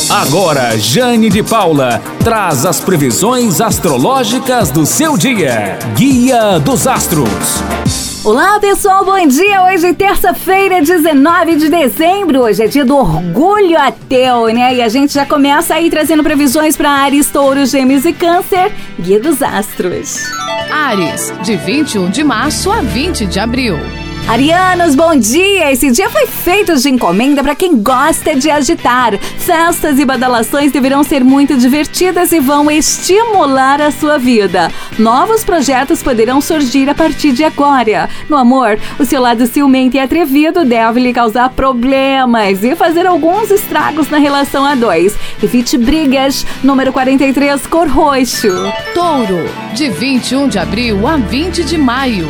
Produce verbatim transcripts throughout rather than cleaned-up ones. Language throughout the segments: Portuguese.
Agora, Jane de Paula traz as previsões astrológicas do seu dia. Guia dos Astros. Olá pessoal, bom dia! Hoje é terça-feira, dezenove de dezembro. Hoje é dia do orgulho ateu, né? E a gente já começa aí trazendo previsões para Áries, Touro, Gêmeos e Câncer. Guia dos Astros. Áries, de vinte e um de março a vinte de abril. Arianos, bom dia! Esse dia foi feito de encomenda para quem gosta de agitar. Festas e badalações deverão ser muito divertidas e vão estimular a sua vida. Novos projetos poderão surgir a partir de agora. No amor, o seu lado ciumento e atrevido deve lhe causar problemas e fazer alguns estragos na relação a dois. Evite brigas. Número quarenta e três, cor roxo. Touro, de vinte e um de abril a vinte de maio.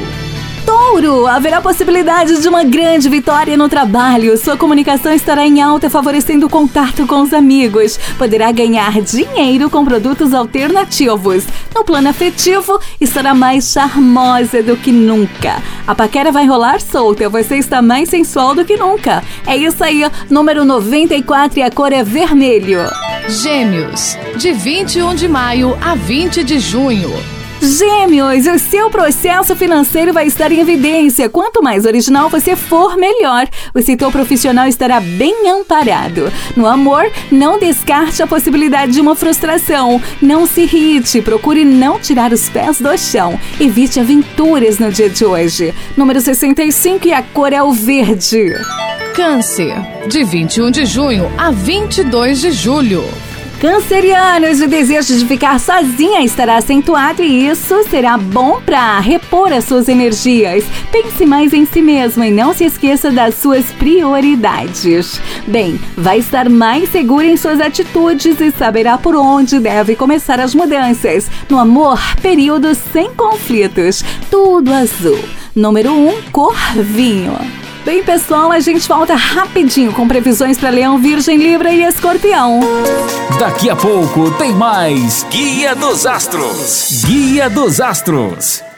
Touro, haverá possibilidade de uma grande vitória no trabalho. Sua comunicação estará em alta, favorecendo o contato com os amigos. Poderá ganhar dinheiro com produtos alternativos. No plano afetivo, estará mais charmosa do que nunca. A paquera vai rolar solta, você está mais sensual do que nunca. É isso aí, número noventa e quatro e a cor é vermelho. Gêmeos, de vinte e um de maio a vinte de junho. Gêmeos, o seu processo financeiro vai estar em evidência. Quanto mais original você for, melhor. O setor profissional estará bem amparado. No amor, não descarte a possibilidade de uma frustração. Não se irrite, procure não tirar os pés do chão. Evite aventuras no dia de hoje. Número sessenta e cinco e a cor é o verde. Câncer, de vinte e um de junho a vinte e dois de julho. Cancerianos, o desejo de ficar sozinha estará acentuado e isso será bom para repor as suas energias. Pense mais em si mesmo e não se esqueça das suas prioridades. Bem, vai estar mais segura em suas atitudes e saberá por onde deve começar as mudanças. No amor, período sem conflitos. Tudo azul. Número um, cor vinho. Bem, pessoal, a gente volta rapidinho com previsões para Leão, Virgem, Libra e Escorpião. Daqui a pouco tem mais Guia dos Astros. Guia dos Astros.